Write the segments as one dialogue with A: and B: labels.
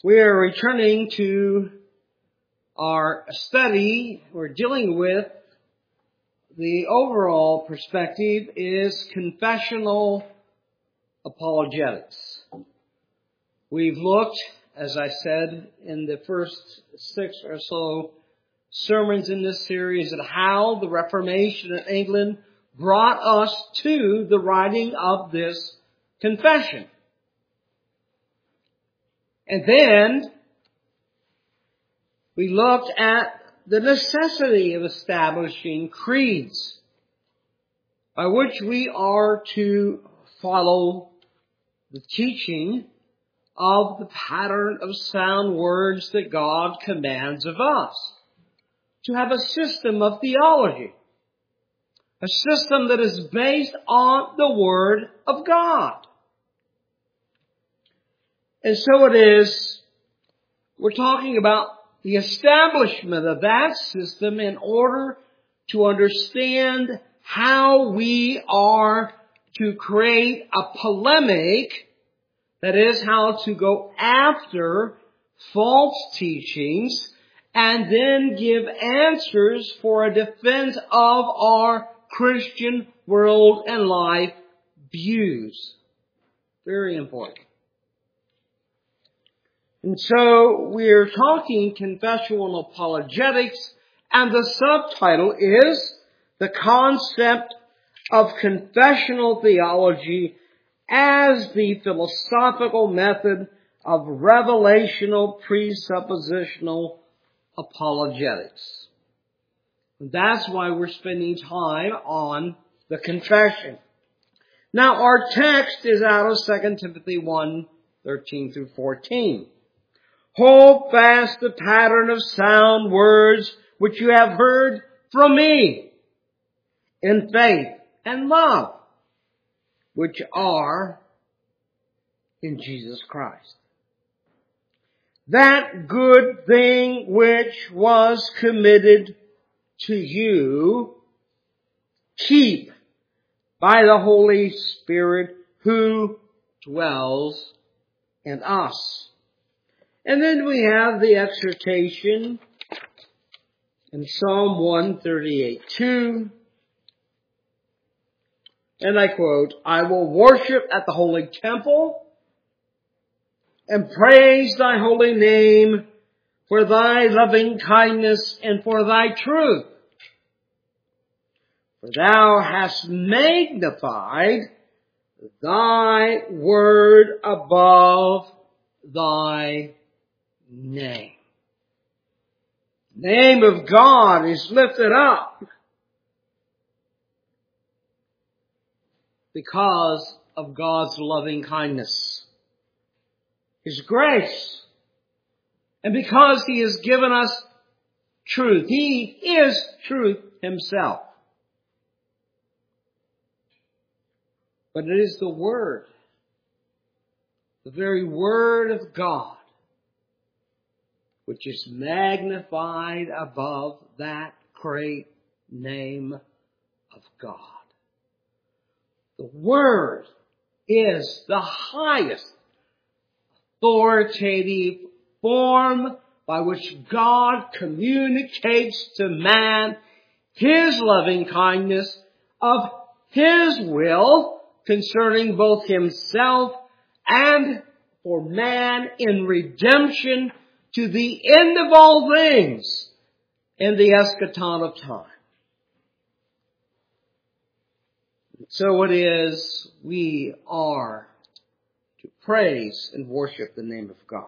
A: We are returning to our study. We're dealing with the overall perspective is confessional apologetics. We've looked, as I said, in the first 6 or so sermons in this series at how the Reformation in England brought us to the writing of this confession. And then we looked at the necessity of establishing creeds by which we are to follow the teaching of the pattern of sound words that God commands of us. To have a system of theology. A system that is based on the Word of God. And so it is, we're talking about the establishment of that system in order to understand how we are to create a polemic, that is, how to go after false teachings and then give answers for a defense of our Christian world and life views. Very important. And so we're talking confessional apologetics, and the subtitle is the concept of confessional theology as the philosophical method of revelational presuppositional apologetics. That's why we're spending time on the confession. Now our text is out of 2 Timothy 1:13 through 14. Hold fast the pattern of sound words which you have heard from me in faith and love, which are in Jesus Christ. That good thing which was committed to you, keep by the Holy Spirit who dwells in us. And then we have the exhortation in Psalm 138:2. And I quote, I will worship at the holy temple and praise thy holy name for thy loving kindness and for thy truth. For thou hast magnified thy word above thy name. The name of God is lifted up because of God's loving kindness, His grace, and because He has given us truth. He is truth Himself. But it is the Word, the very Word of God, which is magnified above that great name of God. The Word is the highest authoritative form by which God communicates to man His loving kindness of His will concerning both Himself and for man in redemption to the end of all things in the eschaton of time. So it is we are to praise and worship the name of God.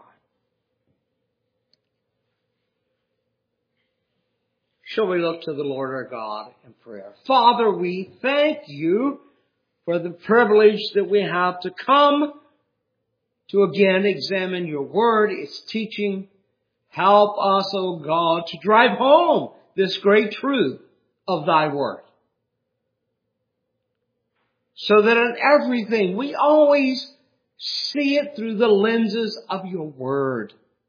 A: Shall we look to the Lord our God in prayer? Father, we thank you for the privilege that we have to come to again examine your word, its teaching. Help us, O God, to drive home this great truth of thy word. So that in everything we always see it through the lenses of your word.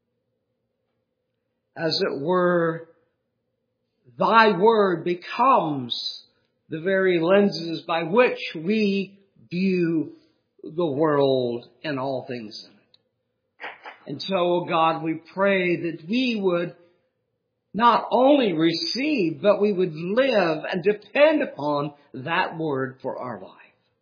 A: As it were, thy word becomes the very lenses by which we view the world and all things in it. And so, oh God, we pray that we would not only receive, but we would live and depend upon that word for our life.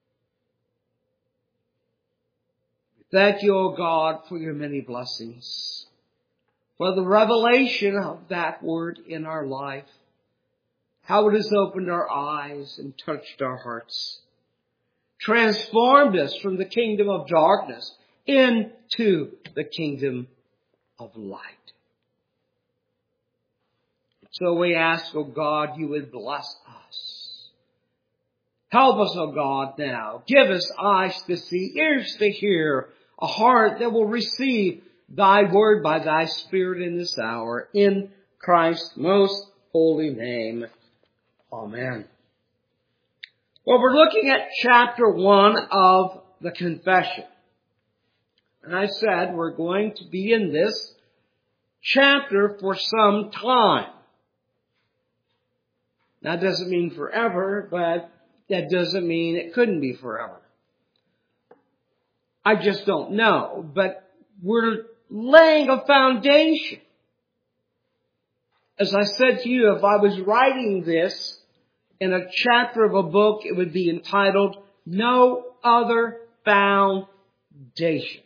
A: Thank you, O God, for your many blessings, for the revelation of that word in our life, how it has opened our eyes and touched our hearts, transformed us from the kingdom of darkness into the kingdom of light. So we ask, O God, you would bless us. Help us, O God, now. Give us eyes to see, ears to hear, a heart that will receive thy word by thy Spirit in this hour. In Christ's most holy name. Amen. Well, we're looking at chapter 1 of the Confession. And I said we're going to be in this chapter for some time. That doesn't mean forever, but that doesn't mean it couldn't be forever. I just don't know, but we're laying a foundation. As I said to you, if I was writing this in a chapter of a book, it would be entitled, No Other Foundation.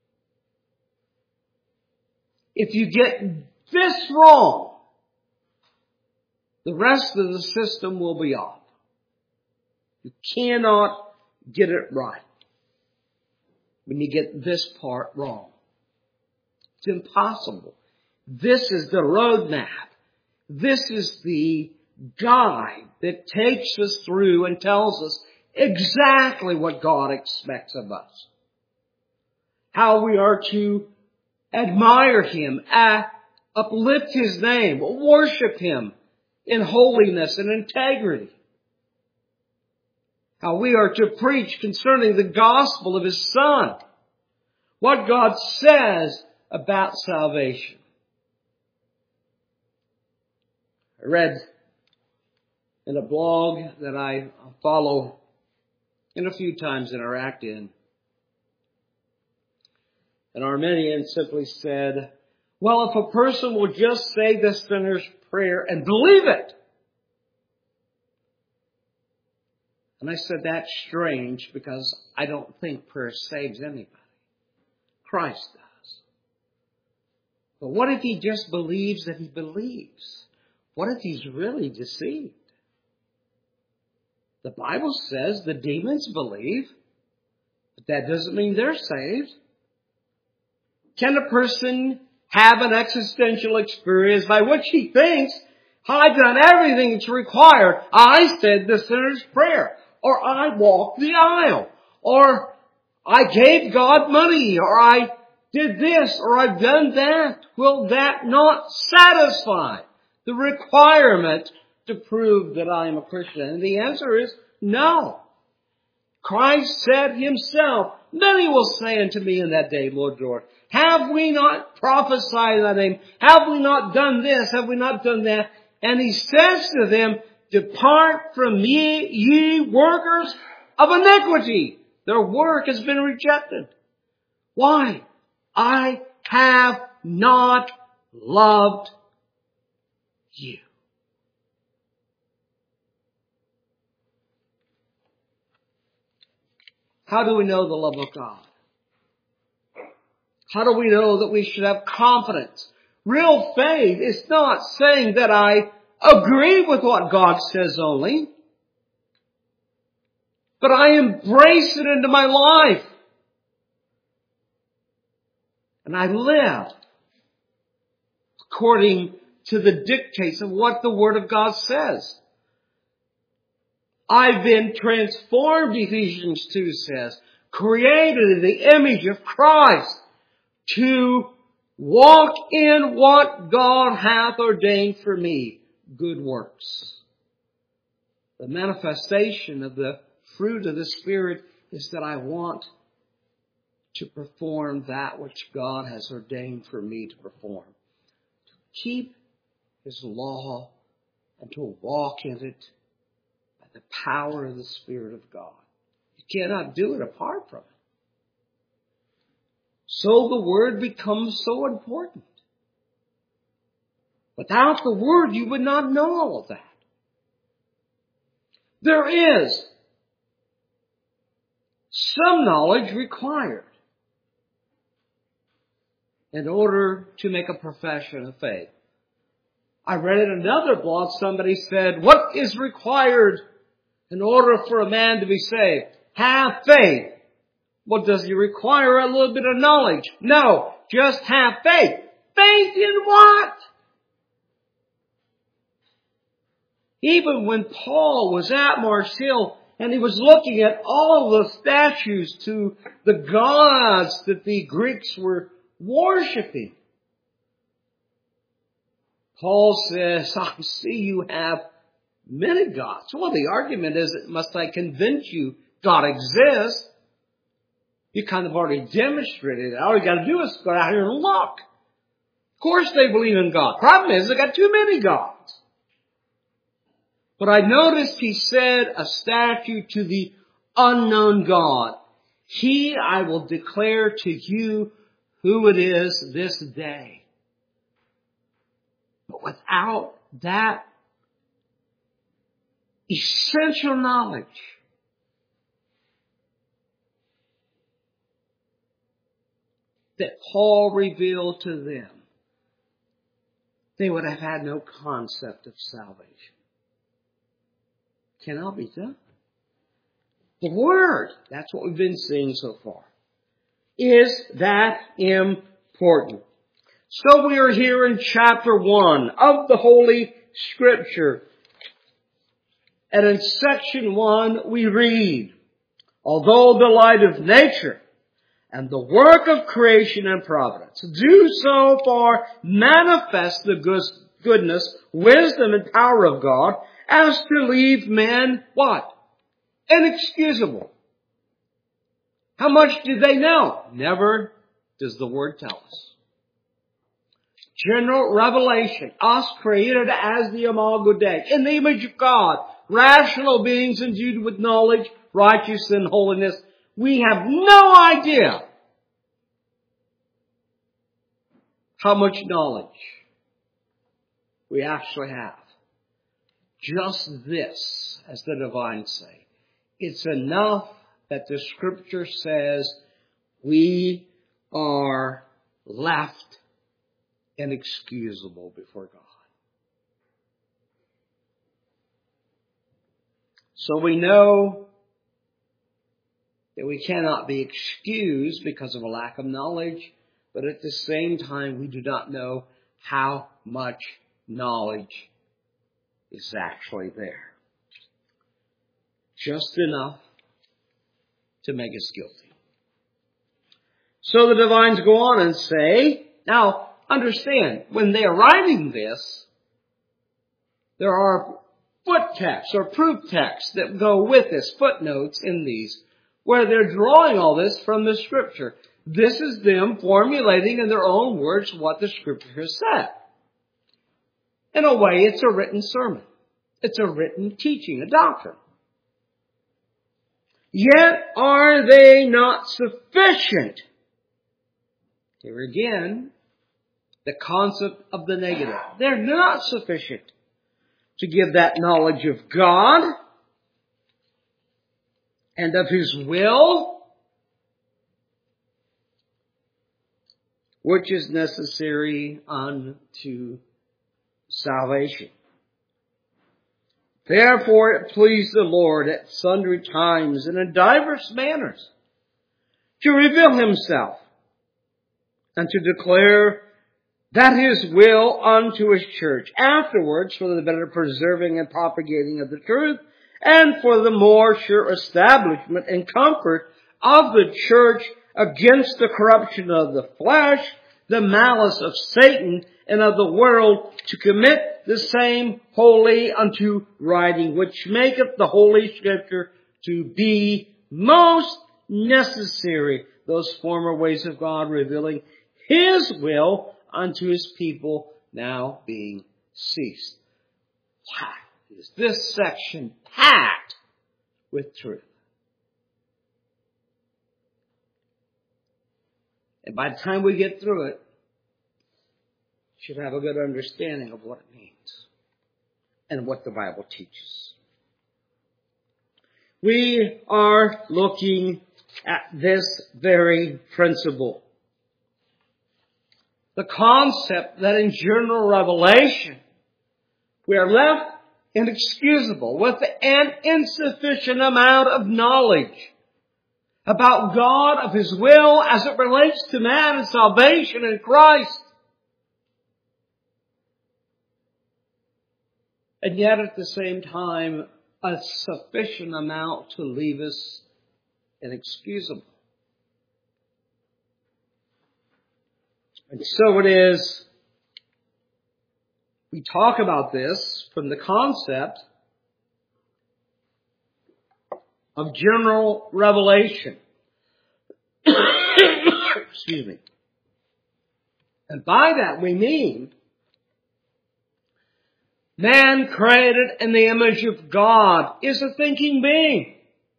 A: If you get this wrong, the rest of the system will be off. You cannot get it right when you get this part wrong. It's impossible. This is the roadmap. This is the guide that takes us through and tells us exactly what God expects of us. How we are to admire Him, uplift His name, worship Him in holiness and integrity. How we are to preach concerning the gospel of His Son. What God says about salvation. I read in a blog that I follow and a few times interact in. An Arminian simply said, well, if a person will just say the sinner's prayer and believe it. And I said, that's strange because I don't think prayer saves anybody. Christ does. But what if he just believes that he believes? What if he's really deceived? The Bible says the demons believe, but that doesn't mean they're saved. Can a person have an existential experience by which he thinks, I've done everything that's required. I said the sinner's prayer, or I walked the aisle, or I gave God money, or I did this, or I've done that. Will that not satisfy the requirement to prove that I am a Christian? And the answer is no. Christ said Himself, many will say unto me in that day, Lord, Lord, have we not prophesied in thy name? Have we not done this? Have we not done that? And He says to them, depart from me, ye workers of iniquity. Their work has been rejected. Why? I have not loved you. How do we know the love of God? How do we know that we should have confidence? Real faith is not saying that I agree with what God says only, but I embrace it into my life. And I live according to the dictates of what the Word of God says. I've been transformed, Ephesians 2 says, created in the image of Christ to walk in what God hath ordained for me, good works. The manifestation of the fruit of the Spirit is that I want to perform that which God has ordained for me to perform. To keep His law and to walk in it by the power of the Spirit of God. You cannot do it apart from it. So the Word becomes so important. Without the Word, you would not know all of that. There is some knowledge required in order to make a profession of faith. I read in another blog, somebody said, what is required in order for a man to be saved? Have faith. Well, does he require a little bit of knowledge? No, just have faith. Faith in what? Even when Paul was at Mars Hill and he was looking at all the statues to the gods that the Greeks were worshiping, Paul says, I see you have many gods. Well, the argument is, must I convince you God exists? You kind of already demonstrated it. All you got to do is go out here and look. Of course they believe in God. Problem is, they got too many gods. But I noticed he said a statue to the unknown God. He I will declare to you who it is this day. But without that essential knowledge, that Paul revealed to them, they would have had no concept of salvation. Cannot be done. The Word, that's what we've been seeing so far, is that important. So we are here in chapter 1 of the Holy Scripture. And in section 1 we read, although the light of nature and the work of creation and providence do so far manifest the goodness, wisdom, and power of God, as to leave men, what? Inexcusable. How much did they know? Never does the Word tell us. General revelation, us created as the Imago Dei, in the image of God, rational beings endued with knowledge, righteousness, and holiness. We have no idea how much knowledge we actually have. Just this, as the divines say. It's enough that the Scripture says we are left inexcusable before God. So we know that we cannot be excused because of a lack of knowledge, but at the same time we do not know how much knowledge is actually there. Just enough to make us guilty. So the divines go on and say, now understand, when they are writing this, there are foot texts or proof texts that go with this, footnotes in these, where they're drawing all this from the Scripture. This is them formulating in their own words what the Scripture has said. In a way, it's a written sermon. It's a written teaching, a doctrine. Yet are they not sufficient? Here again, the concept of the negative. They're not sufficient to give that knowledge of God and of His will, which is necessary unto salvation. Therefore it pleased the Lord at sundry times and in divers manners to reveal Himself and to declare that His will unto His church, afterwards for the better preserving and propagating of the truth, and for the more sure establishment and comfort of the church against the corruption of the flesh, the malice of Satan, and of the world, to commit the same wholly unto writing, which maketh the Holy Scripture to be most necessary, those former ways of God revealing His will unto His people now being ceased. Wow, is this section packed with truth. And by the time we get through it, we should have a good understanding of what it means and what the Bible teaches. We are looking at this very principle. The concept that in general revelation, we are left inexcusable with an insufficient amount of knowledge about God, of His will as it relates to man and salvation in Christ. And yet at the same time, a sufficient amount to leave us inexcusable. And so it is, we talk about this from the concept of general revelation. Excuse me. And by that we mean man created in the image of God is a thinking being.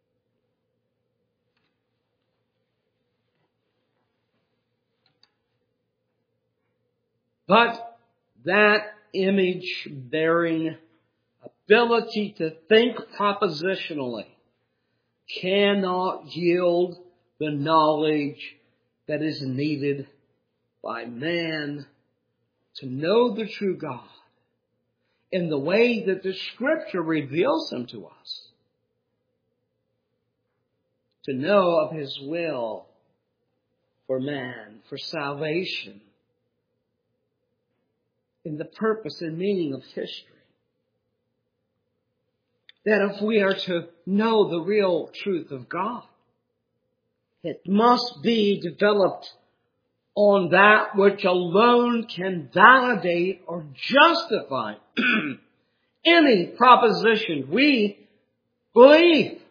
A: But that image-bearing ability to think propositionally cannot yield the knowledge that is needed by man to know the true God in the way that the Scripture reveals Him to us. To know of His will for man, for salvation, in the purpose and meaning of history. That if we are to know the real truth of God, it must be developed on that which alone can validate or justify any proposition we believe. In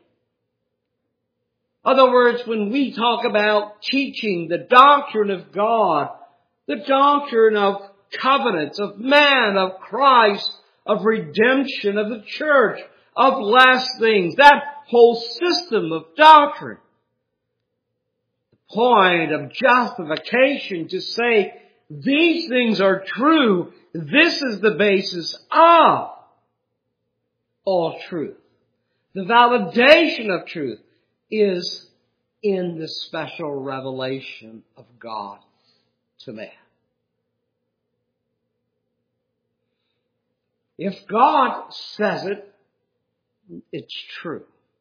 A: other words, when we talk about teaching the doctrine of God, the doctrine of covenants, of man, of Christ, of redemption, of the church, of last things, that whole system of doctrine. The point of justification to say these things are true, this is the basis of all truth. The validation of truth is in the special revelation of God to man. If God says it, it's true.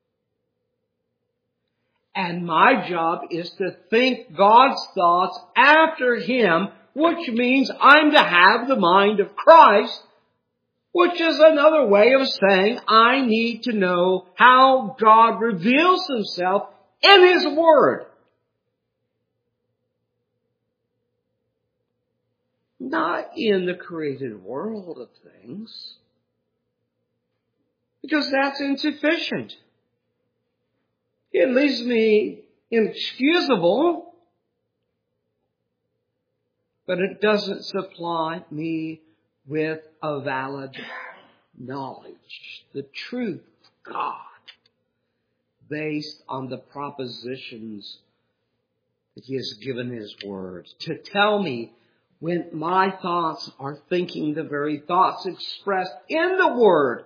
A: And my job is to think God's thoughts after Him, which means I'm to have the mind of Christ, which is another way of saying I need to know how God reveals Himself in His Word. Not in the created world of things, because that's insufficient. It leaves me inexcusable, but it doesn't supply me with a valid knowledge, the truth of God, based on the propositions that He has given His Word, to tell me when my thoughts are thinking the very thoughts expressed in the Word,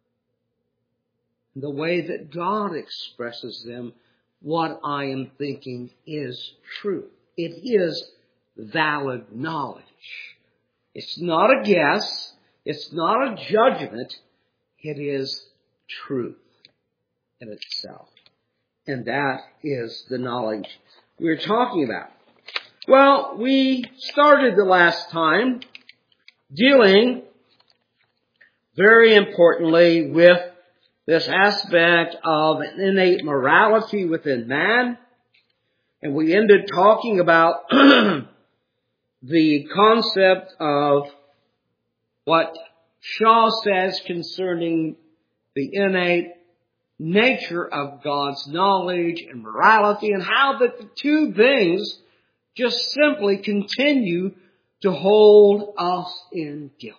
A: the way that God expresses them, what I am thinking is true. It is valid knowledge. It's not a guess. It's not a judgment. It is truth in itself. And that is the knowledge we're talking about. Well, we started the last time dealing very importantly with this aspect of an innate morality within man. And we ended talking about the concept of what Shaw says concerning the innate nature of God's knowledge and morality, and how that the two things just simply continue to hold us in guilt.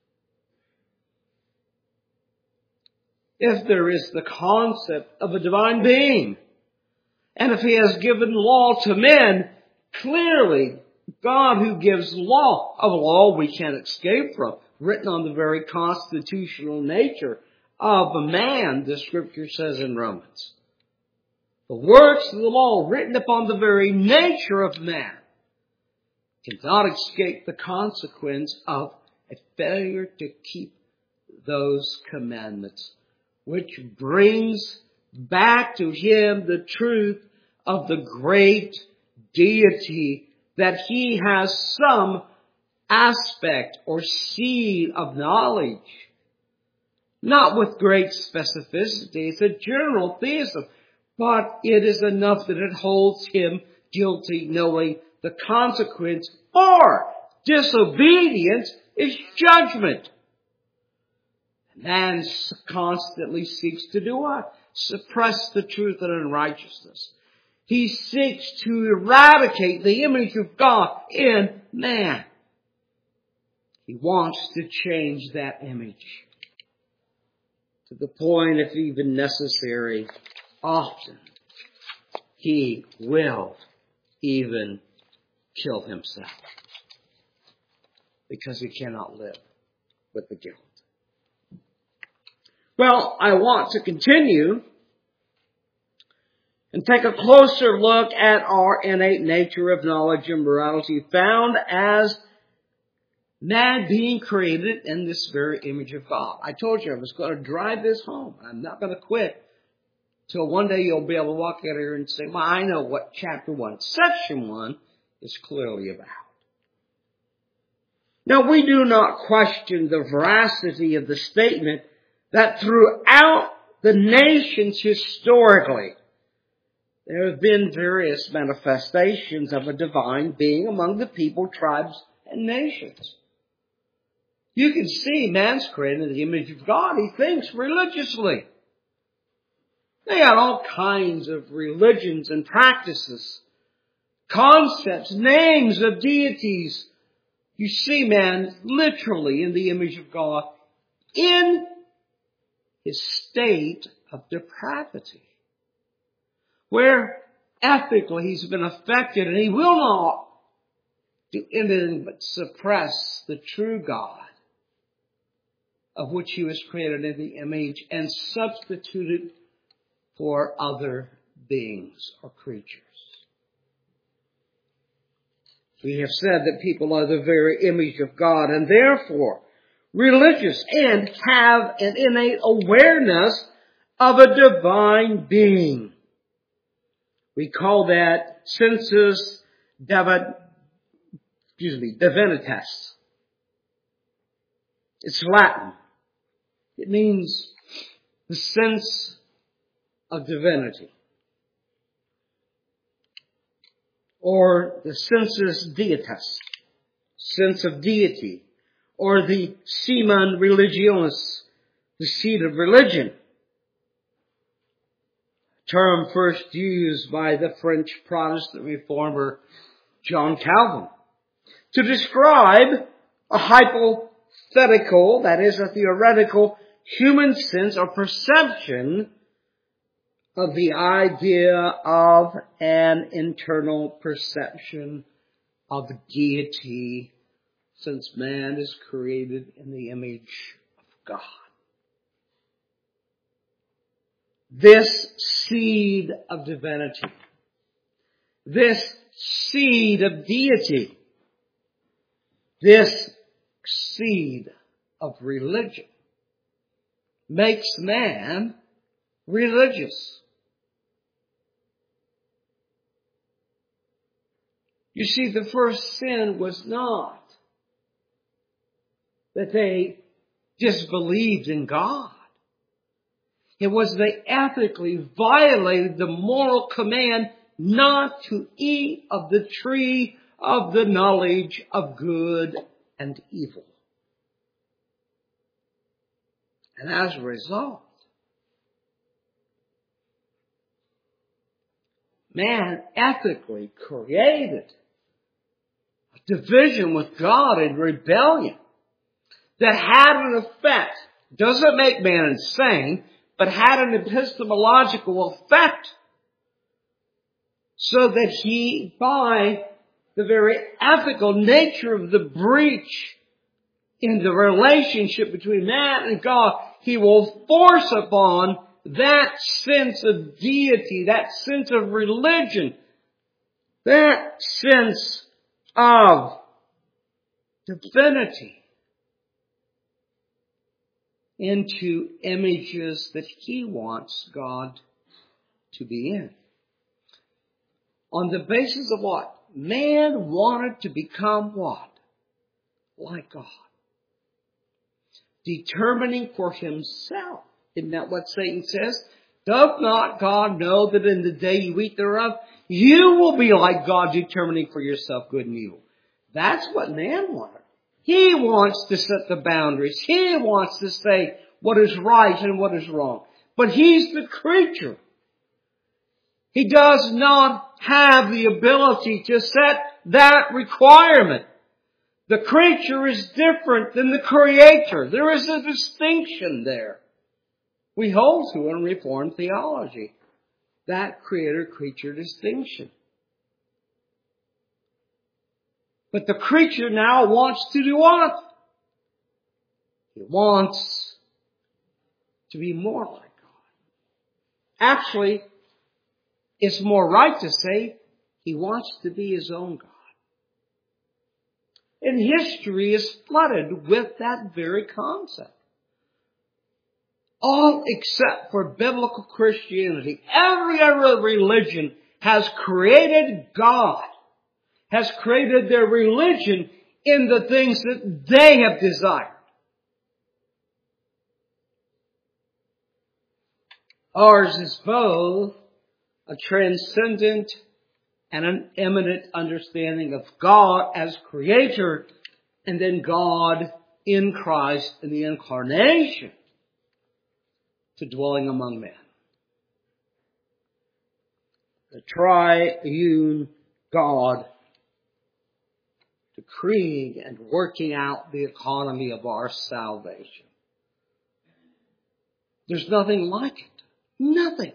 A: If there is the concept of a divine being, and if He has given law to men, Clearly, God who gives law, a law we can't escape from, written on the very constitutional nature of a man, the Scripture says in Romans. The works of the law written upon the very nature of man cannot escape the consequence of a failure to keep those commandments, which brings back to him the truth of the great deity, that he has some aspect or seed of knowledge. Not with great specificity, it's a general theism, but it is enough that it holds him guilty, knowing the consequence for disobedience is judgment. Man constantly seeks to do what? Suppress the truth and unrighteousness. He seeks to eradicate the image of God in man. He wants to change that image to the point, if even necessary, often he will even kill himself because he cannot live with the guilt. Well, I want to continue and take a closer look at our innate nature of knowledge and morality found as man being created in this very image of God. I told you I was going to drive this home. I'm not going to quit till one day you'll be able to walk out here and say, well, I know what chapter 1, section 1 is clearly about. Now, we do not question the veracity of the statement that throughout the nations historically, there have been various manifestations of a divine being among the people, tribes, and nations. You can see man's created in the image of God. He thinks religiously. They had all kinds of religions and practices, concepts, names of deities. You see man literally in the image of God in his state of depravity, where ethically he's been affected and he will not do anything but suppress the true God of which he was created in the image and substitute it for other beings or creatures. We have said that people are the very image of God and therefore religious and have an innate awareness of a divine being. We call that sensus divinitas. It's Latin. It means the sense of divinity, or the sensus deitas, sense of deity, or the semen religionis, the seed of religion, term first used by the French Protestant reformer John Calvin to describe a hypothetical, that is a theoretical, human sense or perception of the idea of an internal perception of deity, since man is created in the image of God. This seed of divinity, this seed of deity, this seed of religion makes man religious. You see, the first sin was not that they disbelieved in God. It was they ethically violated the moral command not to eat of the tree of the knowledge of good and evil. And as a result, man ethically created a division with God and rebellion that had an effect, doesn't make man insane, but had an epistemological effect, so that he, by the very ethical nature of the breach in the relationship between man and God, He will force upon that sense of deity, that sense of religion, that sense of divinity into images that He wants God to be in. On the basis of what? Man wanted to become what? Like God. Determining for himself. Isn't that what Satan says? Doth not God know that in the day you eat thereof, you will be like God, determining for yourself good and evil? That's what man wanted. He wants to set the boundaries. He wants to say what is right and what is wrong. But he's the creature. He does not have the ability to set that requirement. The creature is different than the Creator. There is a distinction there. We hold to in Reformed theology that Creator-creature distinction. But the creature now wants to do what? He wants to be more like God. Actually, it's more right to say he wants to be his own God. And history is flooded with that very concept. All except for biblical Christianity. Every other religion has created God, has created their religion in the things that they have desired. Ours is both a transcendent and an immanent understanding of God as Creator, and then God in Christ in the incarnation to dwelling among men. The triune God decreeing and working out the economy of our salvation. There's nothing like it. Nothing.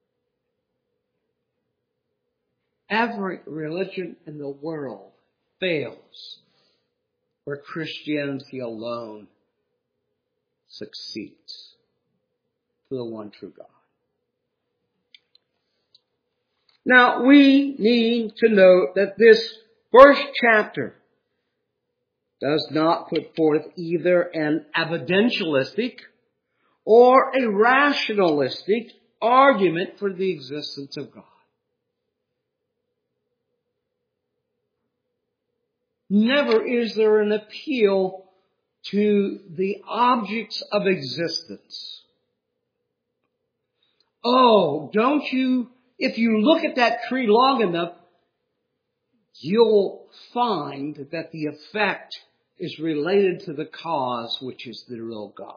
A: Every religion in the world fails where Christianity alone succeeds for the one true God. Now, we need to note that this first chapter does not put forth either an evidentialistic or a rationalistic argument for the existence of God. Never is there an appeal to the objects of existence. Oh, don't you, if you look at that tree long enough, you'll find that the effect is related to the cause, which is the real God.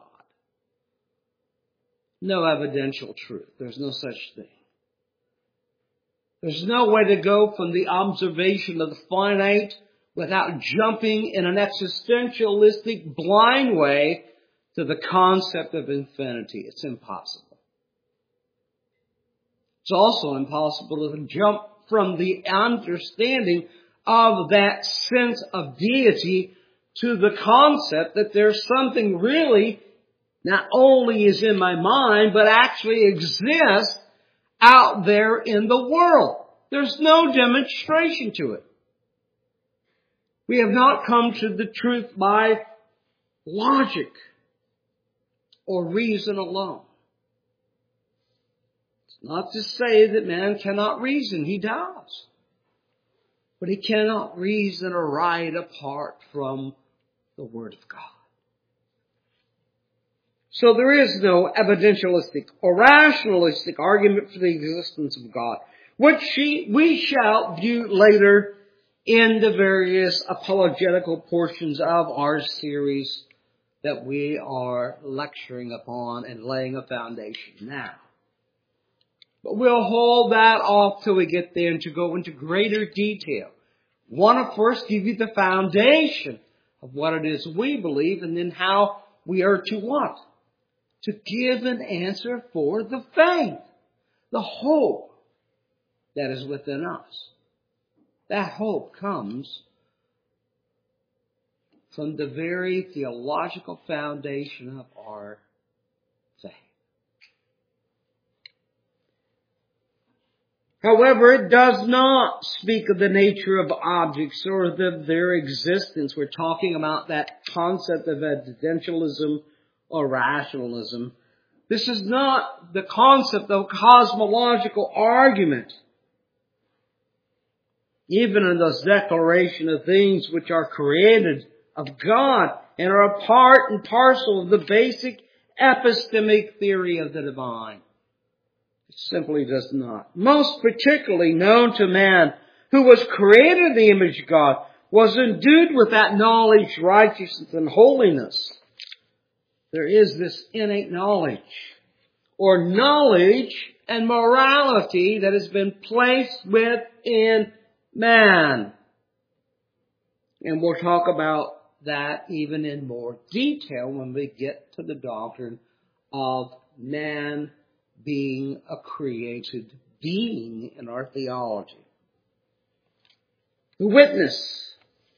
A: No evidential truth. There's no such thing. There's no way to go from the observation of the finite without jumping in an existentialistic blind way to the concept of infinity. It's impossible. It's also impossible to jump from the understanding of that sense of deity to the concept that there's something really not only is in my mind, but actually exists out there in the world. There's no demonstration to it. We have not come to the truth by logic or reason alone. It's not to say that man cannot reason. He does. But he cannot reason aright apart from the Word of God. So there is no evidentialistic or rationalistic argument for the existence of God, which we shall view later in the various apologetical portions of our series that we are lecturing upon and laying a foundation now. But we'll hold that off till we get there and to go into greater detail. We want to first give you the foundation of what it is we believe, and then how we are to what? To give an answer for the faith, the hope that is within us. That hope comes from the very theological foundation of our faith. However, it does not speak of the nature of objects or their existence. We're talking about that concept of existentialism or rationalism. This is not the concept of cosmological argument. Even in this declaration of things which are created of God and are a part and parcel of the basic epistemic theory of the divine. It simply does not. Most particularly known to man, who was created in the image of God, was endued with that knowledge, righteousness, and holiness. There is this innate knowledge, or knowledge and morality that has been placed within man. And we'll talk about that even in more detail when we get to the doctrine of man being a created being in our theology. The witness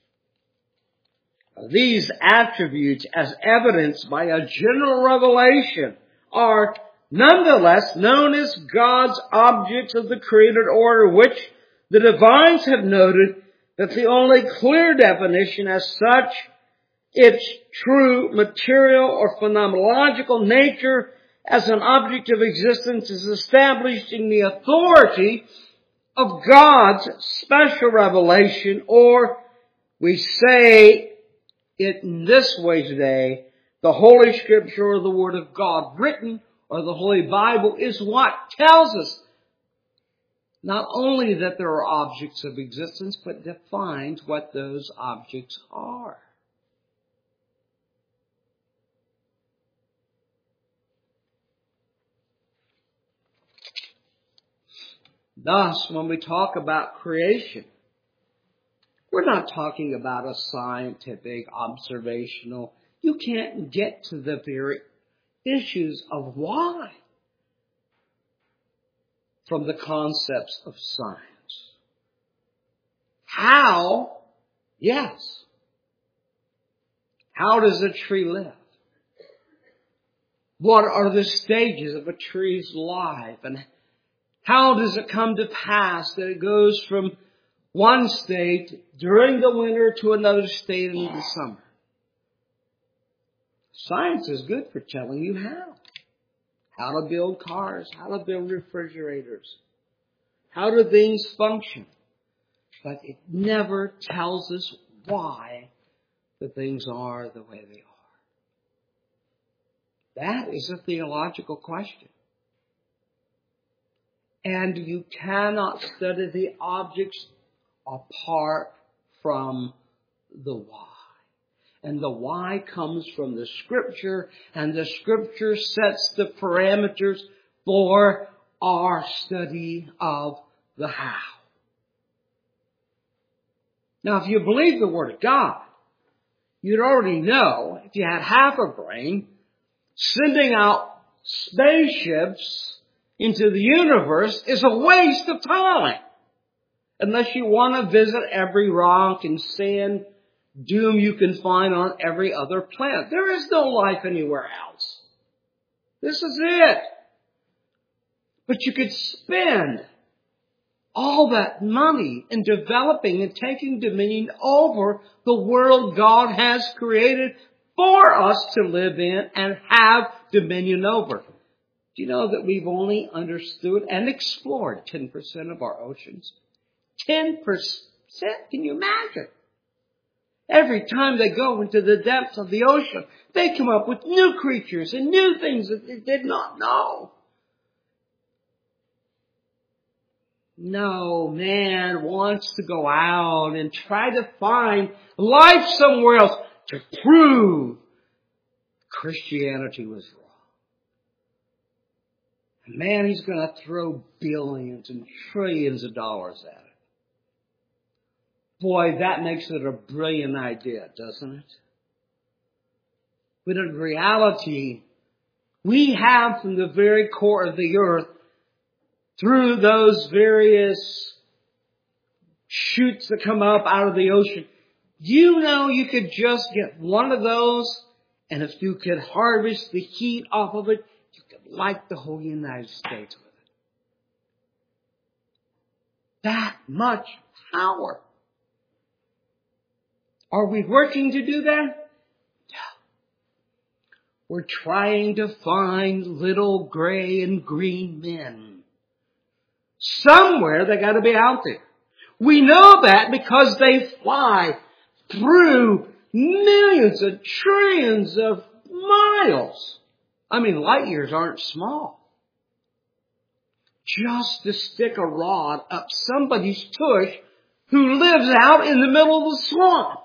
A: of these attributes as evidenced by a general revelation are nonetheless known as God's objects of the created order, which the divines have noted that the only clear definition as such, its true material or phenomenological nature as an object of existence, is established in the authority of God's special revelation, or we say it in this way today, the Holy Scripture or the Word of God written, or the Holy Bible, is what tells us not only that there are objects of existence, but defines what those objects are. Thus, when we talk about creation, we're not talking about a scientific, observational. You can't get to the very issues of why from the concepts of science. How? Yes. How does a tree live? What are the stages of a tree's life? And how does it come to pass that it goes from one state during the winter to another state in the summer? Science is good for telling you how. How to build cars, how to build refrigerators, how do things function. But it never tells us why the things are the way they are. That is a theological question. And you cannot study the objects apart from the why. And the why comes from the Scripture, and the Scripture sets the parameters for our study of the how. Now, if you believe the Word of God, you'd already know, if you had half a brain, sending out spaceships into the universe is a waste of time. Unless you want to visit every rock and sand dune you can find on every other planet. There is no life anywhere else. This is it. But you could spend all that money in developing and taking dominion over the world God has created for us to live in and have dominion over. Do you know that we've only understood and explored 10% of our oceans? 10%? Can you imagine? Every time they go into the depths of the ocean, they come up with new creatures and new things that they did not know. No, man wants to go out and try to find life somewhere else to prove Christianity was wrong. And man, he's going to throw billions and trillions of dollars at it. Boy, that makes it a brilliant idea, doesn't it? But in reality, we have from the very core of the earth, through those various shoots that come up out of the ocean. Do you know you could just get one of those, and if you could harvest the heat off of it, you could light the whole United States with it. That much power. Are we working to do that? No. We're trying to find little gray and green men. Somewhere they got to be out there. We know that because they fly through millions of trillions of miles. I mean, light years aren't small. Just to stick a rod up somebody's tush who lives out in the middle of the swamp.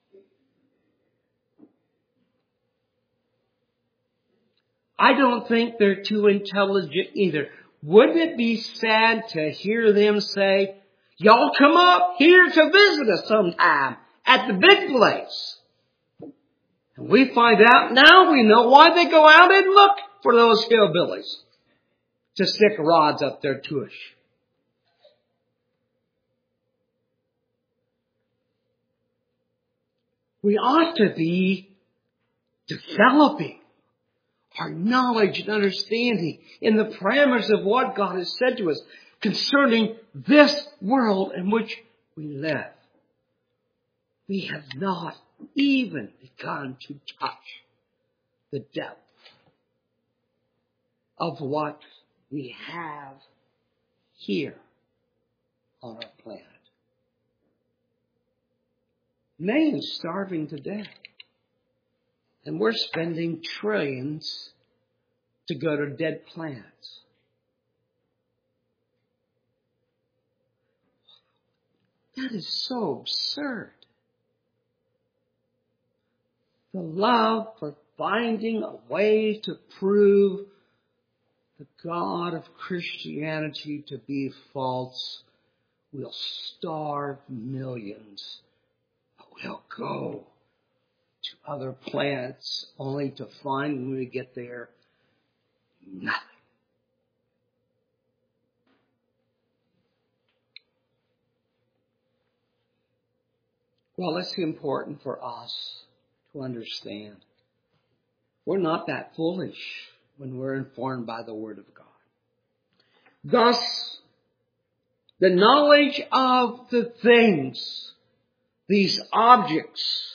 A: I don't think they're too intelligent either. Wouldn't it be sad to hear them say, y'all come up here to visit us sometime at the big place? And we find out now we know why they go out and look for those hillbillies to stick rods up their tush. We ought to be developing our knowledge and understanding in the parameters of what God has said to us concerning this world in which we live. We have not even begun to touch the depth of what we have here on our planet. Man's starving to death. And we're spending trillions to go to dead planets. That is so absurd. The love for finding a way to prove the God of Christianity to be false will starve millions. But we'll go to other planets only to find when we get there nothing. Well, it's important for us to understand we're not that foolish when we're informed by the Word of God. Thus, the knowledge of the things, these objects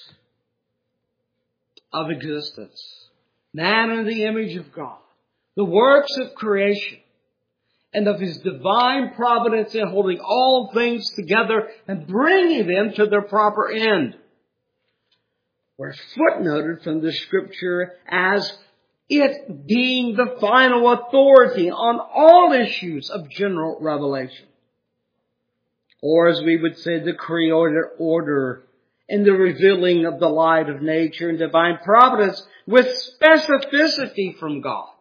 A: of existence, man in the image of God, the works of creation, and of His divine providence in holding all things together and bringing them to their proper end, were footnoted from the Scripture as it being the final authority on all issues of general revelation. Or as we would say, the creator order and the revealing of the light of nature and divine providence with specificity from God.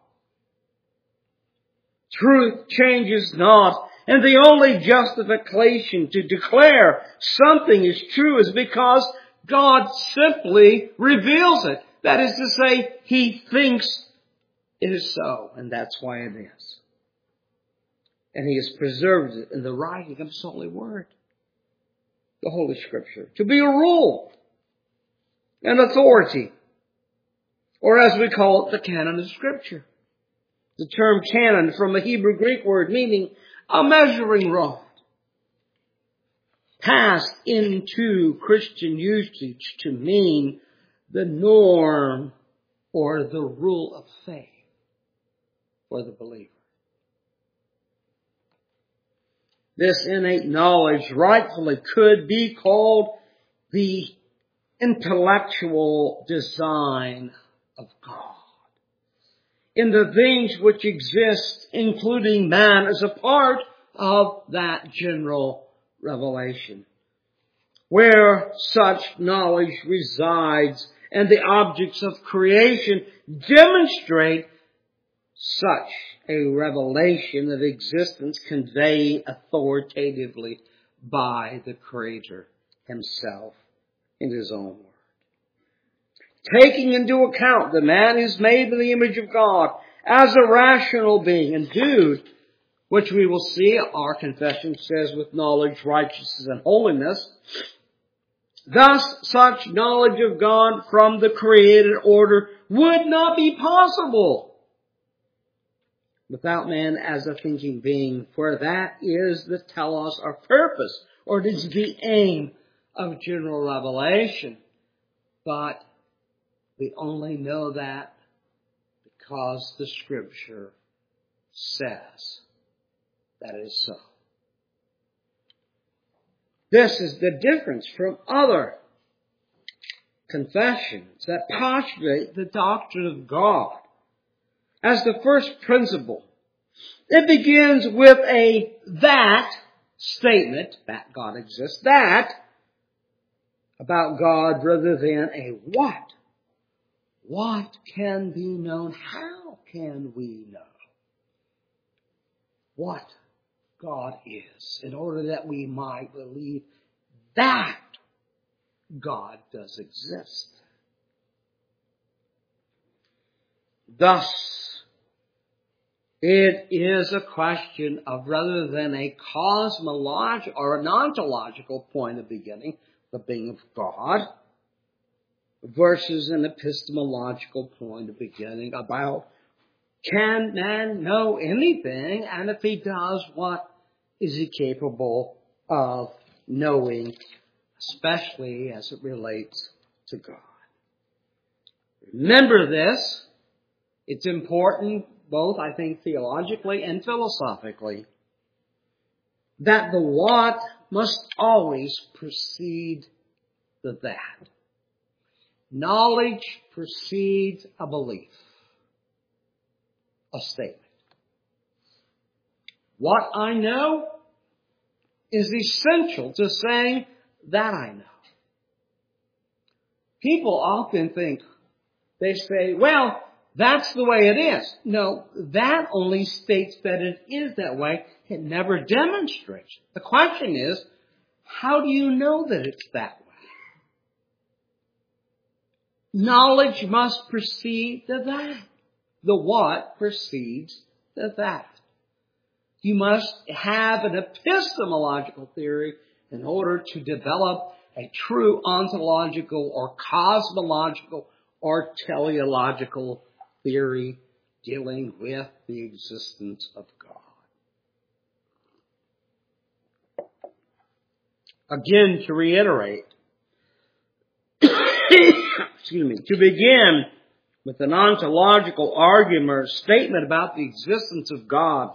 A: Truth changes not, and the only justification to declare something is true is because God simply reveals it. That is to say, He thinks it is so, and that's why it is. And He has preserved it in the writing of His holy word, the Holy Scripture, to be a rule, an authority, or as we call it, the canon of Scripture. The term canon from a Hebrew Greek word meaning a measuring rod, passed into Christian usage to mean the norm or the rule of faith for the believer. This innate knowledge rightfully could be called the intellectual design of God in the things which exist, including man as a part of that general revelation, where such knowledge resides and the objects of creation demonstrate such a revelation of existence conveyed authoritatively by the Creator Himself in His own word. Taking into account the man is made in the image of God as a rational being, endued which we will see our confession says with knowledge, righteousness, and holiness. Thus, such knowledge of God from the created order would not be possible without man as a thinking being, for that is the telos or purpose, or it is the aim of general revelation. But we only know that because the Scripture says that it is so. This is the difference from other confessions that postulate the doctrine of God as the first principle. It begins with a that statement, that God exists, that about God rather than a what. What can be known? How can we know what God is, in order that we might believe that God does exist? Thus, it is a question of rather than a cosmological or an ontological point of beginning, the being of God, versus an epistemological point of beginning about can man know anything, and if he does, what is he capable of knowing, especially as it relates to God? Remember this. It's important, both, I think, theologically and philosophically, that the what must always precede the that. Knowledge precedes a belief, a statement. What I know is essential to saying that I know. People often think, they say, well, that's the way it is. No, that only states that it is that way. It never demonstrates. The question is, how do you know that it's that way? Knowledge must precede the that. The what precedes the that. You must have an epistemological theory in order to develop a true ontological or cosmological or teleological theory dealing with the existence of God. Again, to reiterate, to begin with an ontological argument or statement about the existence of God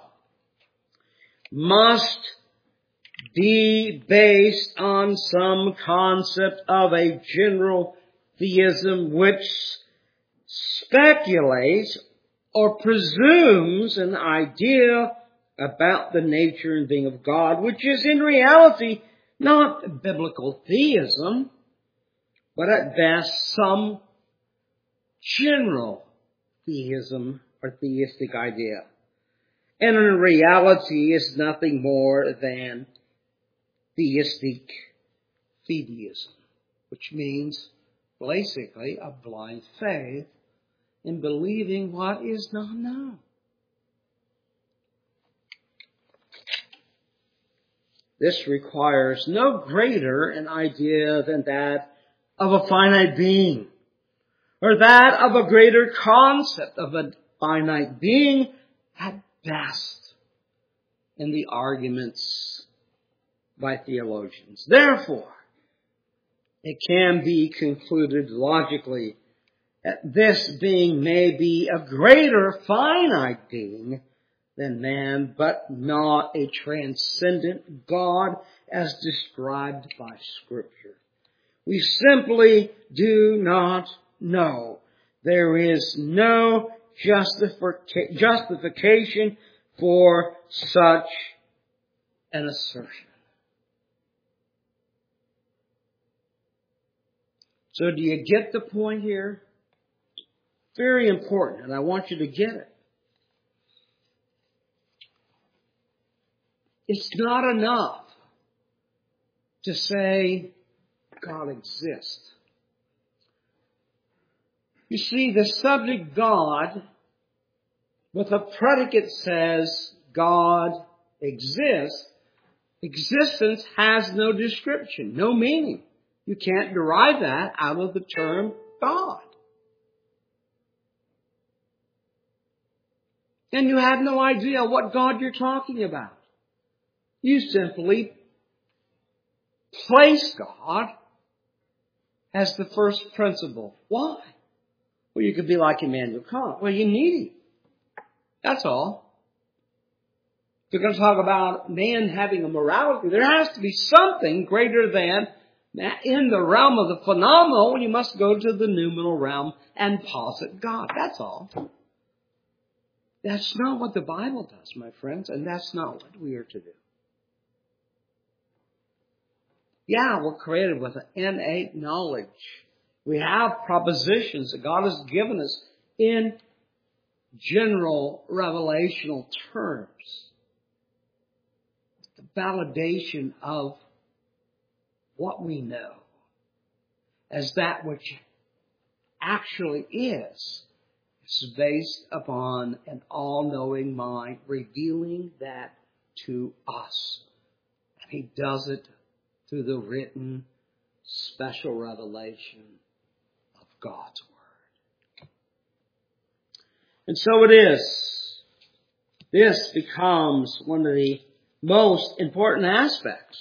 A: must be based on some concept of a general theism which speculates or presumes an idea about the nature and being of God, which is in reality not biblical theism, but at best some general theism or theistic idea. And in reality is nothing more than theistic fideism, which means basically a blind faith in believing what is not known. This requires no greater an idea than that of a finite being, or that of a greater concept of a finite being at best in the arguments by theologians. Therefore, it can be concluded logically that this being may be a greater finite being than man, but not a transcendent God as described by Scripture. We simply do not know. There is no justification for such an assertion. So do you get the point here? Very important, and I want you to get it. It's not enough to say God exists. You see, the subject God with a predicate says God exists, existence has no description, no meaning. You can't derive that out of the term God. And you have no idea what God you're talking about. You simply place God as the first principle. Why? Well, you could be like Immanuel Kant. Well, you need him. That's all. If you're going to talk about man having a morality, there has to be something greater than in the realm of the phenomenal. You must go to the noumenal realm and posit God. That's all. That's not what the Bible does, my friends, and that's not what we are to do. Yeah, we're created with an innate knowledge. We have propositions that God has given us in general revelational terms. The validation of what we know as that which actually is based upon an all-knowing mind revealing that to us. And He does it through the written special revelation of God's Word. And so it is. This becomes one of the most important aspects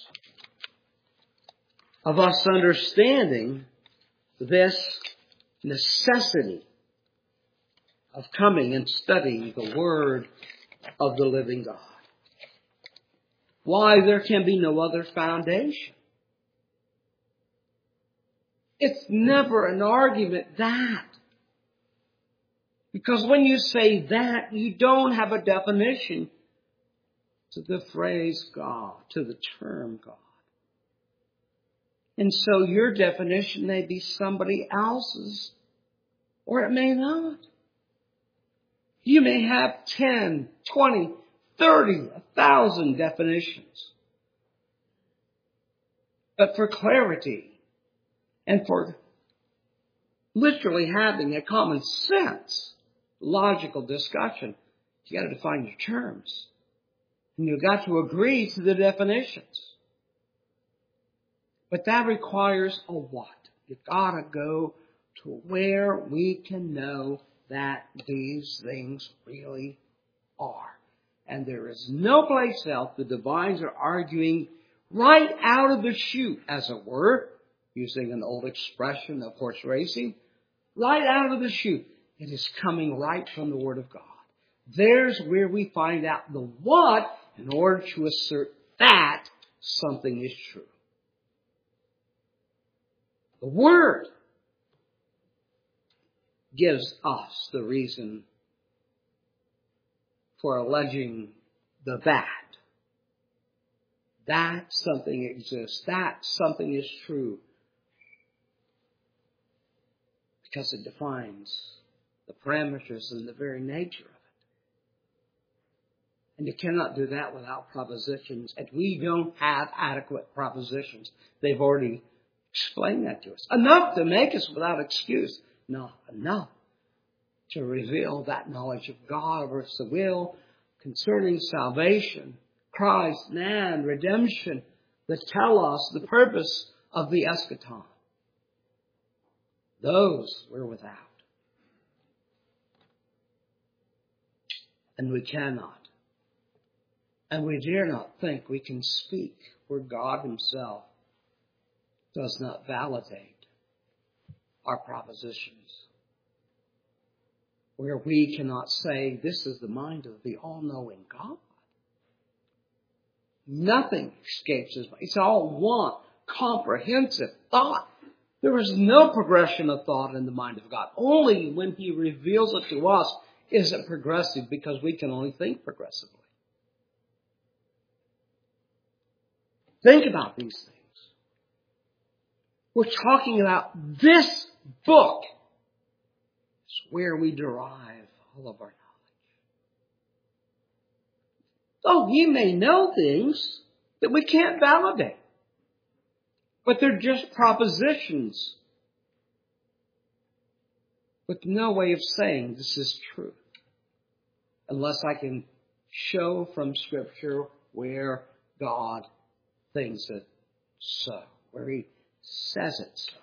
A: of us understanding this necessity of coming and studying the Word of the living God. Why? There can be no other foundation. It's never an argument that. Because when you say that, you don't have a definition to the phrase God, to the term God. And so your definition may be somebody else's, or it may not. You may have 10, 20, 30, 1,000 definitions. But for clarity and for literally having a common sense, logical discussion, you got to define your terms. And you've got to agree to the definitions. But that requires a what? You've got to go to where we can know that these things really are. And there is no place else the divines are arguing right out of the chute, as it were, using an old expression of horse racing, right out of the chute. It is coming right from the Word of God. There's where we find out the what in order to assert that something is true. The Word gives us the reason for alleging the that something exists, that something is true, because it defines the parameters and the very nature of it. And you cannot do that without propositions, and we don't have adequate propositions. They've already explained that to us. Enough to make us without excuse. Not enough to reveal that knowledge of God of the will concerning salvation, Christ, man, redemption, that tell us the purpose of the eschaton. Those we're without. And we cannot. And we dare not think we can speak where God Himself does not validate our propositions. Where we cannot say, this is the mind of the all-knowing God. Nothing escapes His mind. It's all one comprehensive thought. There is no progression of thought in the mind of God. Only when He reveals it to us is it progressive, because we can only think progressively. Think about these things. We're talking about this book. It's where we derive all of our knowledge. Oh, we may know things that we can't validate, but they're just propositions with no way of saying this is true, unless I can show from Scripture where God thinks it so, where He says it so.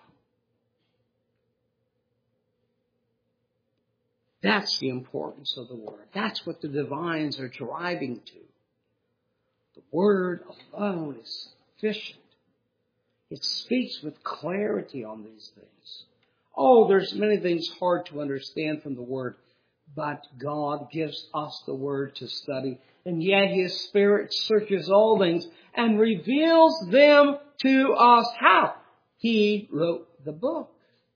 A: That's the importance of the Word. That's what the divines are driving to. The Word alone is sufficient. It speaks with clarity on these things. Oh, there's many things hard to understand from the Word, but God gives us the Word to study, and yet His Spirit searches all things and reveals them to us. How? He wrote the book.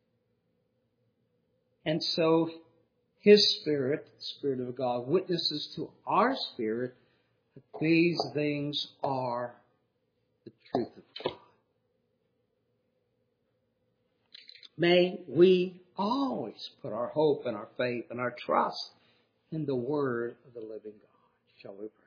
A: And so His Spirit, the Spirit of God, witnesses to our spirit that these things are the truth of God. May we always put our hope and our faith and our trust in the Word of the living God. Shall we pray?